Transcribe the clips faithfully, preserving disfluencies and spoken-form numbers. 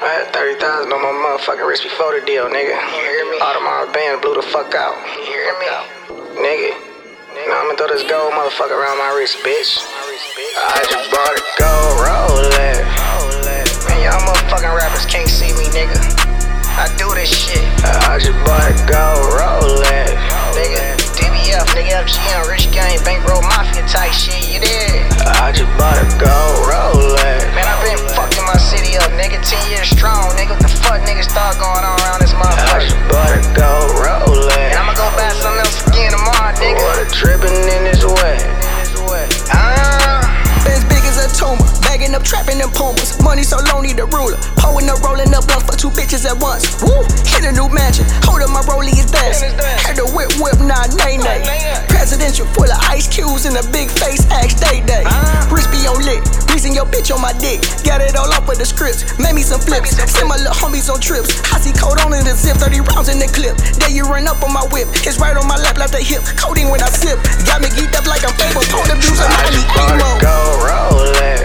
I had thirty thousand on my motherfucking wrist before the deal, nigga. You hear me? Audemars band blew the fuck out. You hear me? Nigga. Now I'ma throw this gold motherfucker around my wrist, bitch. I just bought a gold Rolex. Man, y'all motherfucking rappers can't see me, nigga. I do this shit. I just bought a gold Rolex. Nigga, D B F, nigga, F G M, Rich Gang, Bankroll Mafia type shit, you there? I just bought a gold Rolex. Man, I been fucking my city up, nigga, ten years strong, nigga. What the fuck niggas thought going on around this motherfucker? I just bought a gold Rolex. And I'ma go buy something else again tomorrow, nigga. Water dripping in this way. Ah. As big as a tumor, bagging up, trapping them pumas. Money so low, need a ruler. Pulling up, rolling up blunts for two bitches at once. Woo, hit a new mansion. Hold up, my rollie is dancing. Had to whip, whip, nah, nay, nay. Presidential full of ice cubes and a big face, axe day day. Wrist be on lit, reason your bitch on my dick. Got it all up with the scripts, made me some flips. Send my little homies on trips. I see cold on in the zip, thirty rounds in the clip. There you run up on my whip, it's right on my lap, like the hip. Codeine when I sip, got me geeked up like I'm Fable. Pole abuse, I'm I just bought a gold Rolex.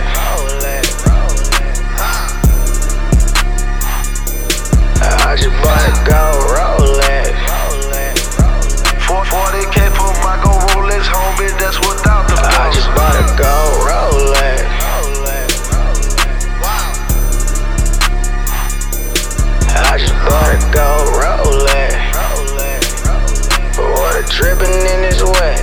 I just bought a gold Rolex. forty K for my gold Rolex, homie, that's without the boss. I just bought a gold Rolex. I just bought a gold Rolex. Water dripping in his way.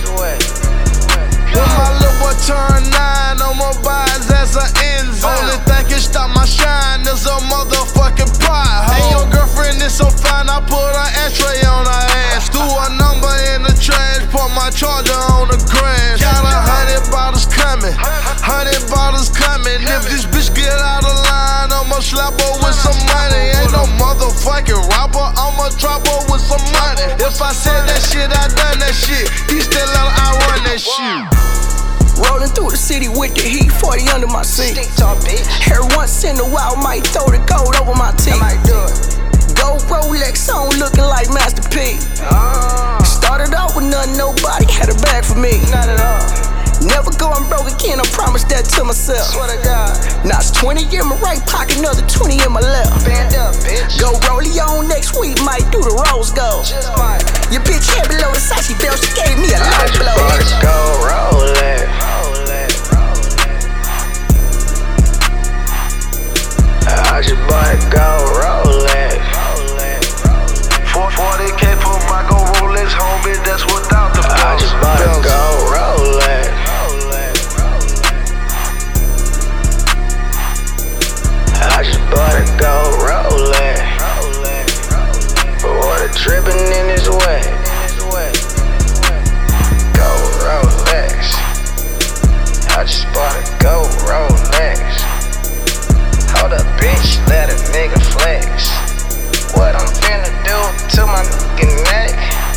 When my little boy turn nine, I'ma buy his ass an Enzo. Only thing can stop my shine is a motherfucking pie. Hey, your girlfriend is so fine, I put an ashtray on her ass. Threw a number in the trash, put my charger on the grass. Got a hundred bottles coming, hundred bottles coming. If this bitch get out of line, I'ma slap her with some money. Ain't no motherfucking robber, I'ma drop her with some money. If I said that shit, I done that shit. He still out, I run that shit. Rolling through the city with the heat, forty under my seat. Stick talk, bitch. Hair once in a while, might throw the gold over my teeth. I might do it. Gold Rolex on, looking like Master P. Uh, Started off with nothing, nobody had a bag for me. not at all. Never going broke again, I promise that to myself. Swear to God. Now it's twenty in my right pocket, another twenty in my left. Band up, bitch. Go rollie on next week, might do the rose gold. Just might. Your bitch head below the Sachi belt, she gave me a I low just blow. bought a gold Rolex. I just bought a gold Rolex. forty K for my gold Rolex, homie, that's without the boss. I just bought a gold Rolex. I just bought a gold Rolex. Water dripping in his way. Gold Rolex. I just bought a gold Rolex. Hold up, bitch, let a nigga flex. What I'm finna do to my nigga neck?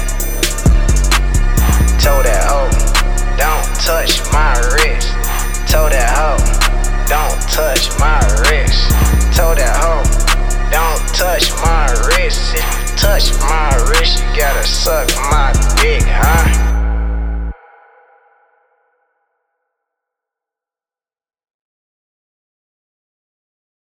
Told that hoe, don't touch my wrist. Told that hoe, don't touch my wrist. Told that hoe, don't touch my wrist. If you touch my wrist, you gotta suck my dick, huh?